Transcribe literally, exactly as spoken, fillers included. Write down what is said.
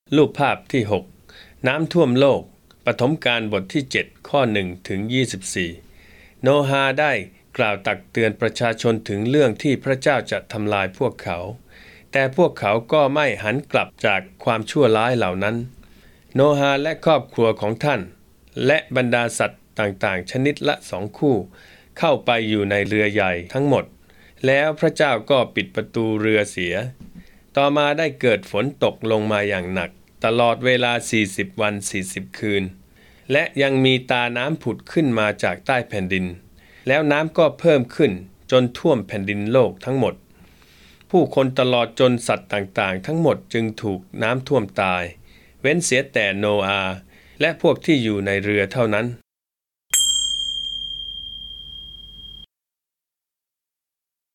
รูปภาพที่หกน้ำท่วมโลกปฐมกาลบทที่เจ็ดข้อหนึ่งถึงยี่สิบสี่โนอาห์ได้กล่าวตักเตือนประชาชนถึงเรื่องที่พระเจ้าจะทำลายพวกเขาแต่พวกเขาก็ไม่หันกลับจากความชั่วร้ายเหล่านั้นโนอาห์และครอบครัวของท่านและบรรดาสัตว์ต่างๆชนิดละสองคู่เข้าไปอยู่ในเรือใหญ่ทั้งหมดแล้วพระเจ้าก็ปิดประตูเรือเสียต่อมาได้เกิดฝนตกลงมาอย่างหนักตลอดเวลาสี่สิบวันสี่สิบคืนและยังมีตาน้ำผุดขึ้นมาจากใต้แผ่นดินแล้วน้ำก็เพิ่มขึ้นจนท่วมแผ่นดินโลกทั้งหมดผู้คนตลอดจนสัตว์ต่างๆทั้งหมดจึงถูกน้ำท่วมตายเว้นเสียแต่โนอาห์และพวกที่อยู่ในเรือเท่านั้น